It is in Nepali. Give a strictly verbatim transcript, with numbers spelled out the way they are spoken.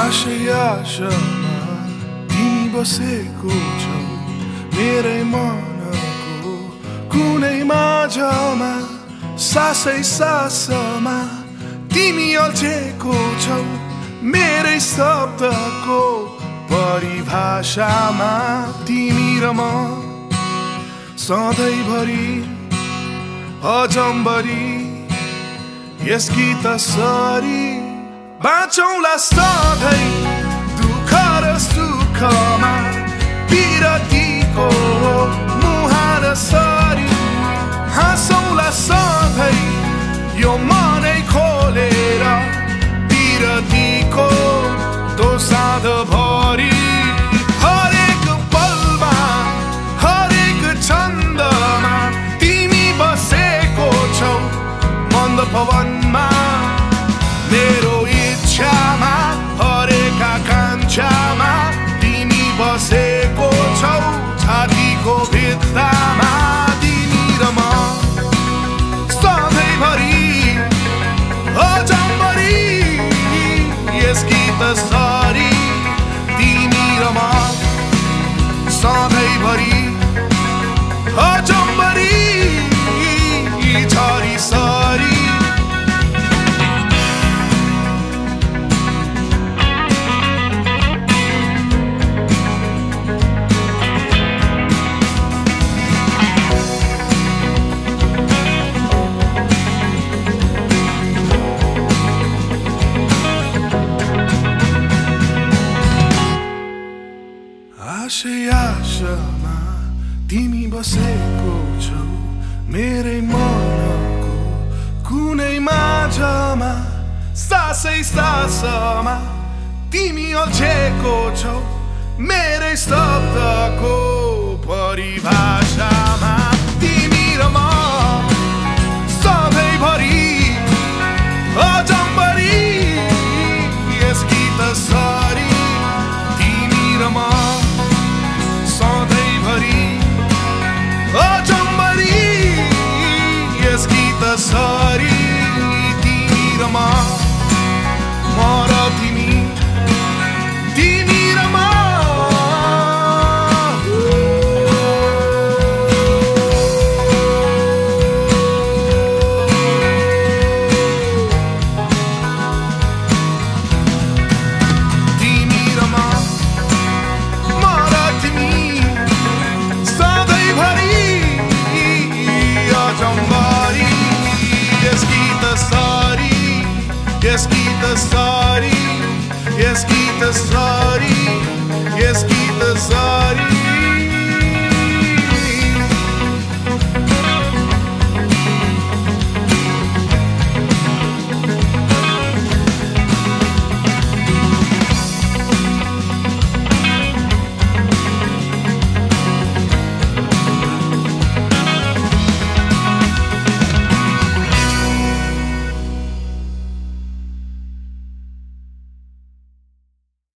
आशय आशामा तिमी बसेको छौ मेरै मनको कुनै माझमा सासै सासमा तिमी अल्झेको छौ मेरै शब्दको परिभाषामा तिमी र म सधैँभरि अजम्बरी यस गीत सरी बाँचौँला सधैँ दुःख र सुखमा विरतीको मुहार सरी हाँसौँला सधैँ यो मनै खोलेर विरतीको दोसाँध भरि हरेक पलमा हरेक छन्दमा तिमी बसेको छौ मन्द पवनमा मेरो इच्छामा हरेक आकाङ्क्षामा तिमी बसेको छौ छातीको भित्तामा तिमी र म सधैँभरि अजम्बरी यस गीत सरी तिमी र म सधैँभरि अजम्बरी छरी सरी आशय आशामा तिमी बसेको छौ मेरै मनको कुनै माझमा सासै सासमा तिमी अल्झेको छौ मेरै शब्दको परिभाषामा तिमी र म सधैँभरि अजम्बरी यस गीत सरी तिमी र म सधैँभरि अजम्बरी यस गीत सरी